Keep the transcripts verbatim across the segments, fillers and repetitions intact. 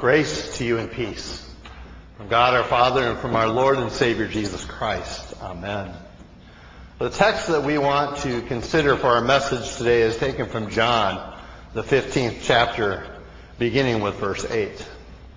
Grace to you and peace from God our Father and from our Lord and Savior Jesus Christ. Amen. The text that we want to consider for our message today is taken from John, the fifteenth chapter, beginning with verse eight.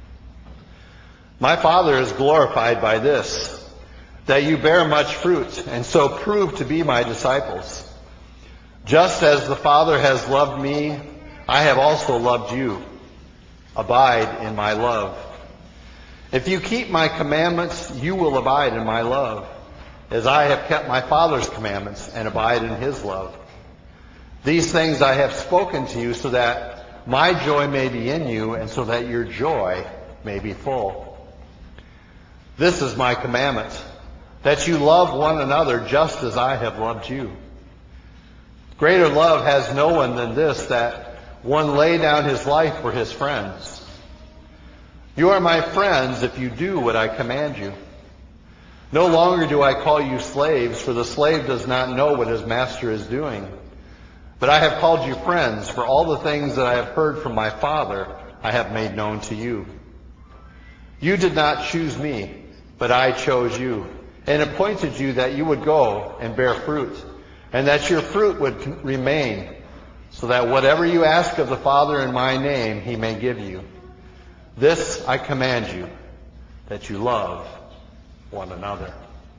My Father is glorified by this, that you bear much fruit, and so prove to be my disciples. Just as the Father has loved me, I have also loved you. Abide in my love. If you keep my commandments, you will abide in my love, as I have kept my Father's commandments and abide in his love. These things I have spoken to you so that my joy may be in you and so that your joy may be full. This is my commandment, that you love one another just as I have loved you. Greater love has no one than this, that one lay down his life for his friends. You are my friends if you do what I command you. No longer do I call you slaves, for the slave does not know what his master is doing. But I have called you friends, for all the things that I have heard from my Father I have made known to you. You did not choose me, but I chose you, and appointed you that you would go and bear fruit, and that your fruit would remain, so that whatever you ask of the Father in my name, he may give you. This I command you, that you love one another.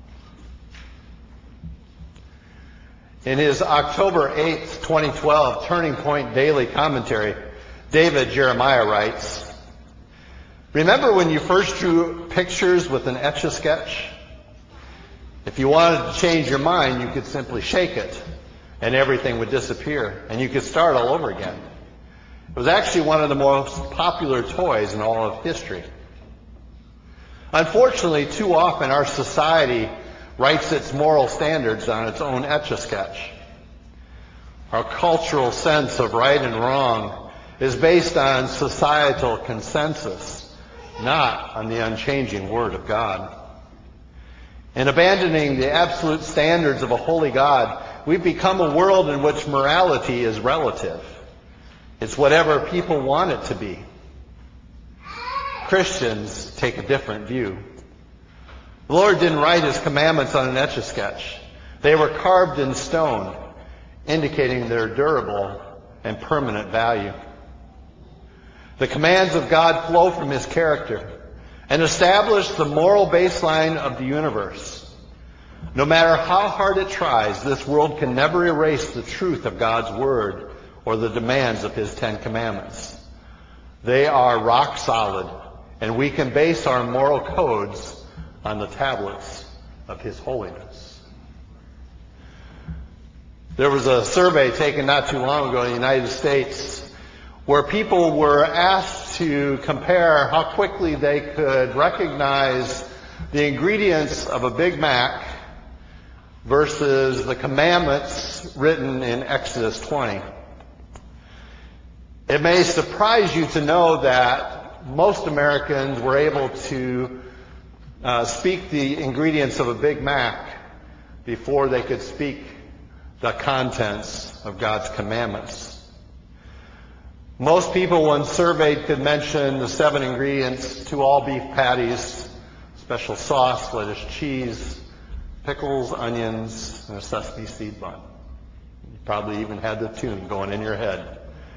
In his October eighth, twenty twelve Turning Point Daily Commentary, David Jeremiah writes, remember when you first drew pictures with an Etch-a-Sketch? If you wanted to change your mind, you could simply shake it, and everything would disappear, and you could start all over again. It was actually one of the most popular toys in all of history. Unfortunately, too often our society writes its moral standards on its own Etch-a-Sketch. Our cultural sense of right and wrong is based on societal consensus, not on the unchanging Word of God. In abandoning the absolute standards of a holy God, we've become a world in which morality is relative. It's whatever people want it to be. Christians take a different view. The Lord didn't write his commandments on an Etch-a-Sketch. They were carved in stone, indicating their durable and permanent value. The commands of God flow from his character and establish the moral baseline of the universe. No matter how hard it tries, this world can never erase the truth of God's Word or the demands of his Ten Commandments. They are rock solid, and we can base our moral codes on the tablets of his holiness. There was a survey taken not too long ago in the United States where people were asked to compare how quickly they could recognize the ingredients of a Big Mac versus the commandments written in Exodus twenty. It may surprise you to know that most Americans were able to uh, speak the ingredients of a Big Mac before they could speak the contents of God's commandments. Most people, when surveyed, could mention the seven ingredients: two all beef patties, special sauce, lettuce, cheese, pickles, onions, and a sesame seed bun. You probably even had the tune going in your head.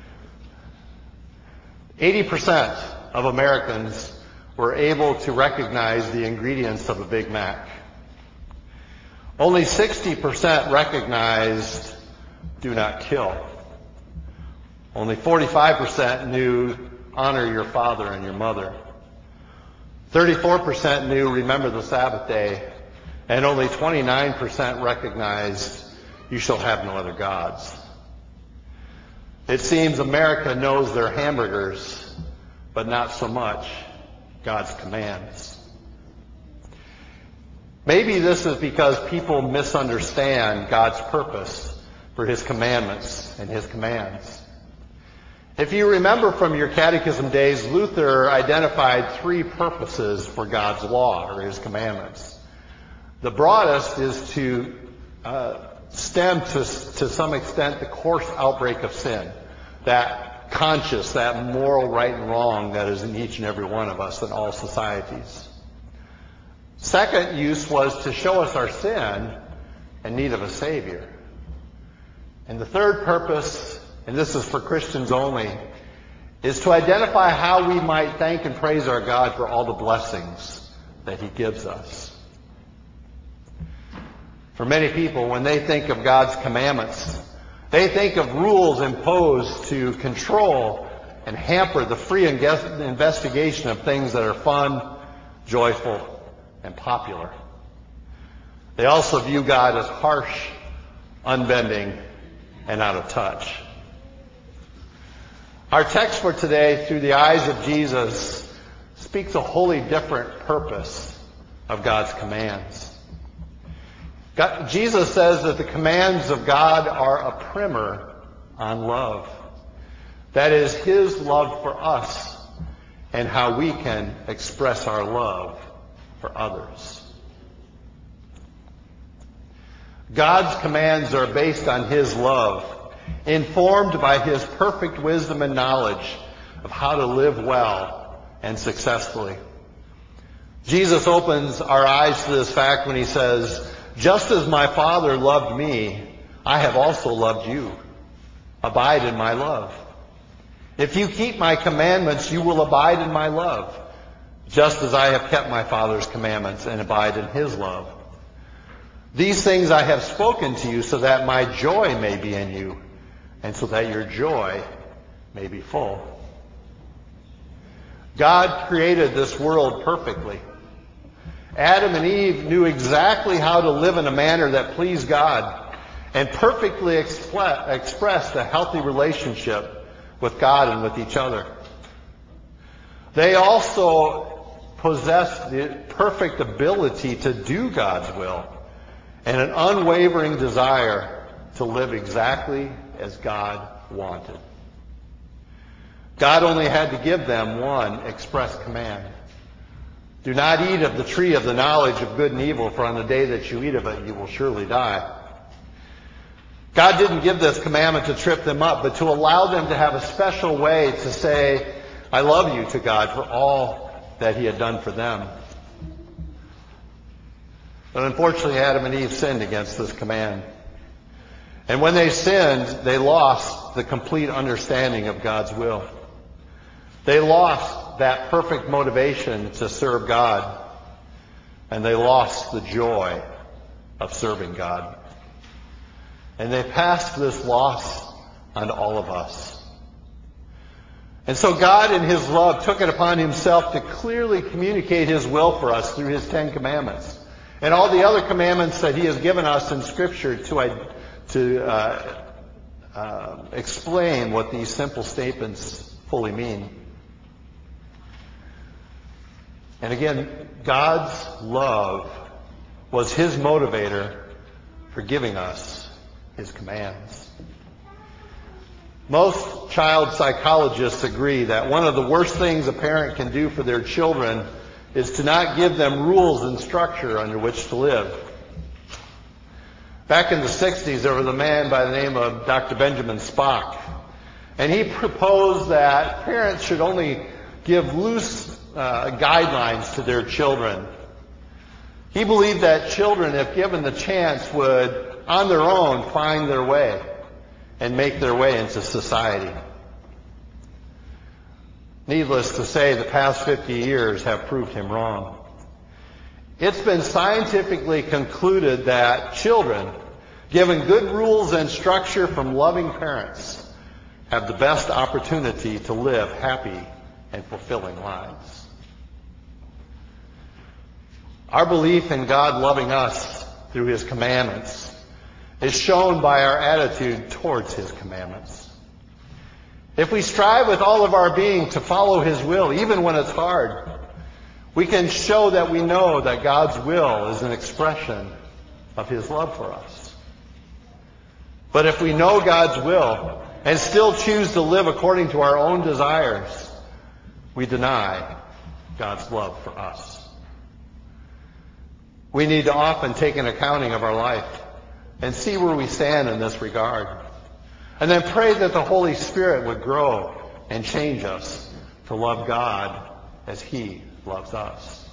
eighty percent of Americans were able to recognize the ingredients of a Big Mac. Only sixty percent recognized do not kill. Only forty-five percent knew honor your father and your mother. thirty-four percent knew remember the Sabbath day. And only twenty-nine percent recognized you shall have no other gods. It seems America knows their hamburgers, but not so much God's commands. Maybe this is because people misunderstand God's purpose for his commandments and his commands. If you remember from your catechism days, Luther identified three purposes for God's law or his commandments. The broadest is to uh, stem to, to some extent the coarse outbreak of sin. That conscious, that moral right and wrong that is in each and every one of us in all societies. Second use was to show us our sin and need of a Savior. And the third purpose, and this is for Christians only, is to identify how we might thank and praise our God for all the blessings that He gives us. For many people, when they think of God's commandments, they think of rules imposed to control and hamper the free investigation of things that are fun, joyful, and popular. They also view God as harsh, unbending, and out of touch. Our text for today, through the eyes of Jesus, speaks a wholly different purpose of God's commands. God, Jesus says that the commands of God are a primer on love. That is His love for us and how we can express our love for others. God's commands are based on His love, informed by His perfect wisdom and knowledge of how to live well and successfully. Jesus opens our eyes to this fact when He says, "Just as my Father loved me, I have also loved you. Abide in my love. If you keep my commandments, you will abide in my love, just as I have kept my Father's commandments and abide in His love. These things I have spoken to you so that my joy may be in you, and so that your joy may be full." God created this world perfectly. Adam and Eve knew exactly how to live in a manner that pleased God and perfectly expl- expressed a healthy relationship with God and with each other. They also possessed the perfect ability to do God's will and an unwavering desire to live exactly as God wanted. God only had to give them one express command. "Do not eat of the tree of the knowledge of good and evil, for on the day that you eat of it, you will surely die." God didn't give this commandment to trip them up, but to allow them to have a special way to say, "I love you" to God for all that He had done for them. But unfortunately, Adam and Eve sinned against this command. And when they sinned, they lost the complete understanding of God's will. They lost that perfect motivation to serve God, and they lost the joy of serving God. And they passed this loss on to all of us. And so God in His love took it upon Himself to clearly communicate His will for us through His Ten Commandments and all the other commandments that He has given us in Scripture to, to uh, uh, explain what these simple statements fully mean. And again, God's love was His motivator for giving us His commands. Most child psychologists agree that one of the worst things a parent can do for their children is to not give them rules and structure under which to live. Back in the sixties, there was a man by the name of Doctor Benjamin Spock, and he proposed that parents should only give loose uh, guidelines to their children. He believed that children, if given the chance, would, on their own, find their way and make their way into society. Needless to say, the past fifty years have proved him wrong. It's been scientifically concluded that children, given good rules and structure from loving parents, have the best opportunity to live happy and fulfilling lives. Our belief in God loving us through His commandments is shown by our attitude towards His commandments. If we strive with all of our being to follow His will, even when it's hard, we can show that we know that God's will is an expression of His love for us. But if we know God's will and still choose to live according to our own desires, we deny God's love for us. We need to often take an accounting of our life and see where we stand in this regard. And then pray that the Holy Spirit would grow and change us to love God as He loves us.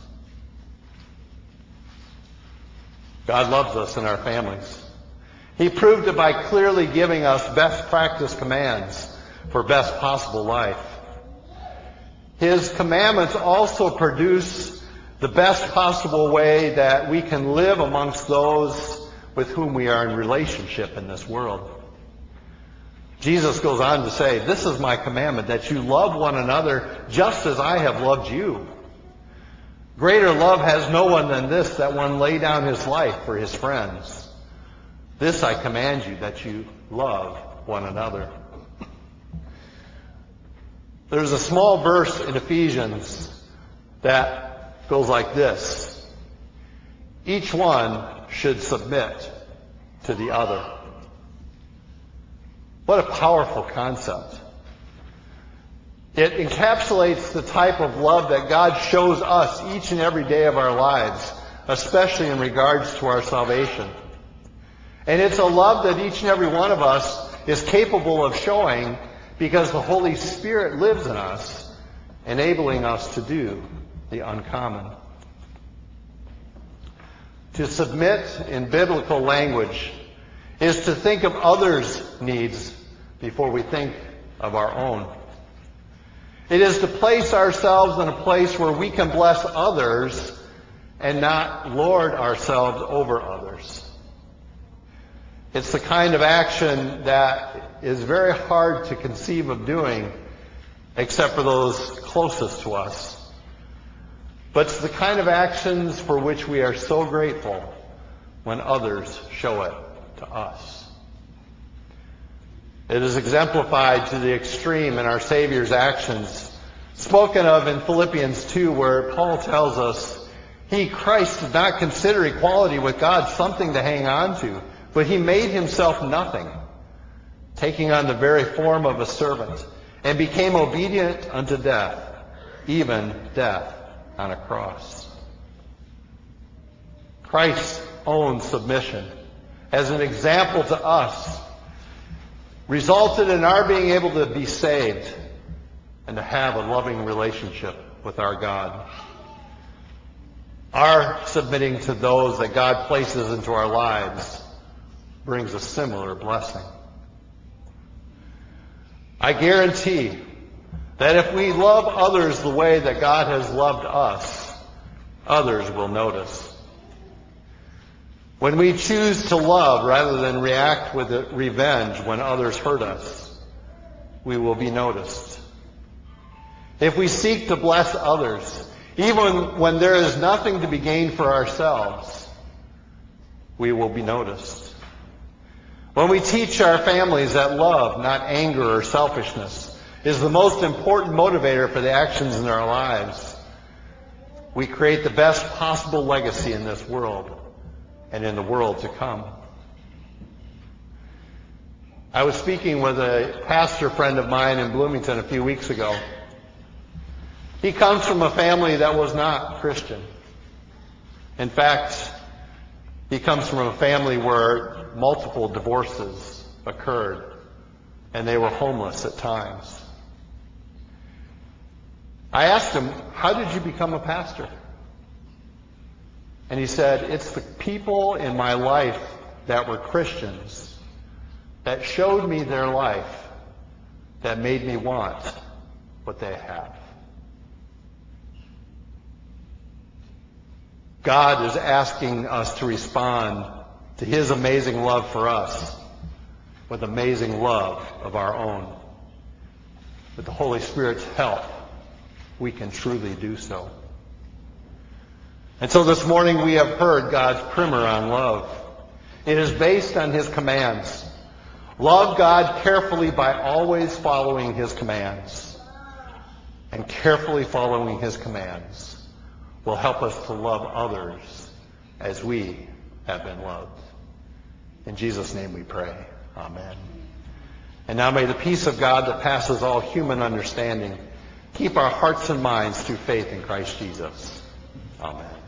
God loves us in our families. He proved it by clearly giving us best practice commands for best possible life. His commandments also produce the best possible way that we can live amongst those with whom we are in relationship in this world. Jesus goes on to say, "This is my commandment, that you love one another just as I have loved you. Greater love has no one than this, that one lay down his life for his friends. This I command you, that you love one another." There's a small verse in Ephesians that goes like this: "Each one should submit to the other." What a powerful concept. It encapsulates the type of love that God shows us each and every day of our lives, especially in regards to our salvation. And it's a love that each and every one of us is capable of showing because the Holy Spirit lives in us, enabling us to do the uncommon. To submit in biblical language is to think of others' needs before we think of our own. It is to place ourselves in a place where we can bless others and not lord ourselves over others. It's the kind of action that is very hard to conceive of doing except for those closest to us. But it's the kind of actions for which we are so grateful when others show it to us. It is exemplified to the extreme in our Savior's actions, spoken of in Philippians two, where Paul tells us, He, Christ, did not consider equality with God something to hang on to, but He made Himself nothing, taking on the very form of a servant, and became obedient unto death, even death on a cross. Christ's own submission, as an example to us, resulted in our being able to be saved and to have a loving relationship with our God. Our submitting to those that God places into our lives brings a similar blessing. I guarantee that if we love others the way that God has loved us, others will notice. When we choose to love rather than react with revenge when others hurt us, we will be noticed. If we seek to bless others, even when there is nothing to be gained for ourselves, we will be noticed. When we teach our families that love, not anger or selfishness, is the most important motivator for the actions in our lives, we create the best possible legacy in this world and in the world to come. I was speaking with a pastor friend of mine in Bloomington a few weeks ago. He comes from a family that was not Christian. In fact, he comes from a family where multiple divorces occurred, and they were homeless at times. I asked him, "How did you become a pastor?" And he said, "It's the people in my life that were Christians that showed me their life that made me want what they have." God is asking us to respond to His amazing love for us with amazing love of our own. With the Holy Spirit's help, we can truly do so. And so this morning we have heard God's primer on love. It is based on His commands. Love God carefully by always following His commands. And carefully following His commands will help us to love others as we have been loved. In Jesus' name we pray. Amen. And now may the peace of God that passes all human understanding keep our hearts and minds through faith in Christ Jesus. Amen.